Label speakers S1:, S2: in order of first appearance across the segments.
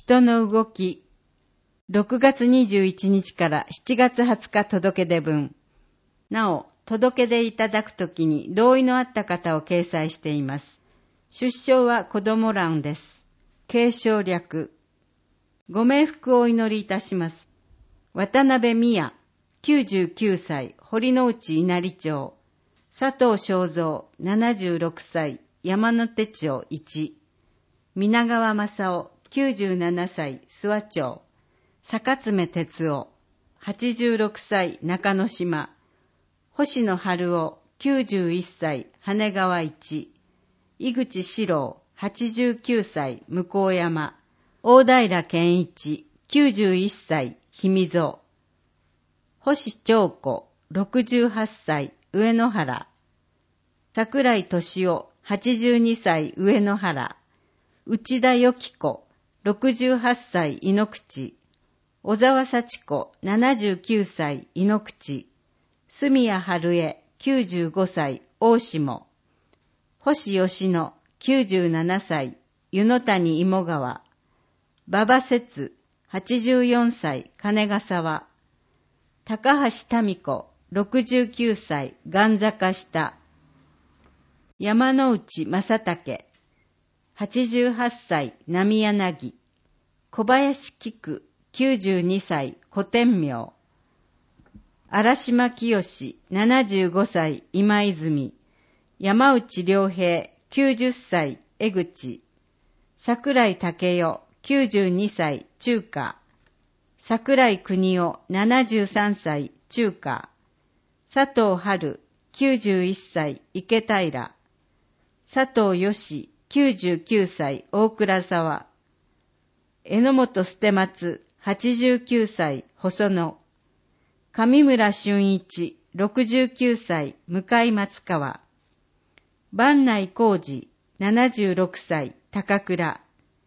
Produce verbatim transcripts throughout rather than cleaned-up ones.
S1: 人の動き、ろくがつにじゅういちにちからしちがつはつか届け出文。なお、届け出いただくときに同意のあった方を掲載しています。出生は子供欄です。継承略。ご冥福をお祈りいたします。渡辺美也、きゅうじゅうきゅうさい、堀之内稲荷町。佐藤正蔵、ななじゅうろくさい、山手町いち。皆川正夫、きゅうじゅうななさい、諏訪町。坂爪哲夫、はちじゅうろくさい、中之島。星野春夫、きゅうじゅういっさい、羽川いち。井口史郎、はちじゅうきゅうさい、向山。大平健一、きゅうじゅういっさい、氷見蔵。星長子、ろくじゅうはっさい、上野原。桜井敏夫、はちじゅうにさい、上野原。内田由紀子、ろくじゅうはっさい、井ノ口。小沢幸子、ななじゅうきゅうさい、井ノ口。住谷春江、きゅうじゅうごさい、大下。星吉野、きゅうじゅうななさい、湯野谷芋川。馬場節、はちじゅうよんさい、金ヶ沢。高橋民子、ろくじゅうきゅうさい、岩坂下。山内正武、はちじゅうはっさい、浪柳。小林菊、きゅうじゅうにさい、古天明。荒島清、ななじゅうごさい、今泉。山内良平、きゅうじゅっさい、江口。桜井武代、きゅうじゅうにさい、中華。桜井邦夫、ななじゅうさんさい、中華。佐藤春、きゅうじゅういっさい、池平。佐藤義、きゅうじゅうきゅうさい、大倉沢。榎本捨松、はちじゅうきゅうさい、細野。上村俊一、ろくじゅうきゅうさい、向松川。万内浩二、ななじゅうろくさい、高倉。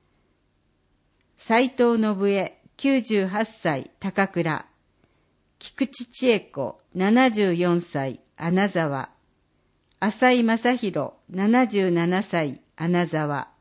S1: 斉藤信江、きゅうじゅうはっさい、高倉。菊池千恵子、ななじゅうよんさい、穴沢。浅井正弘、ななじゅうななさい、穴沢。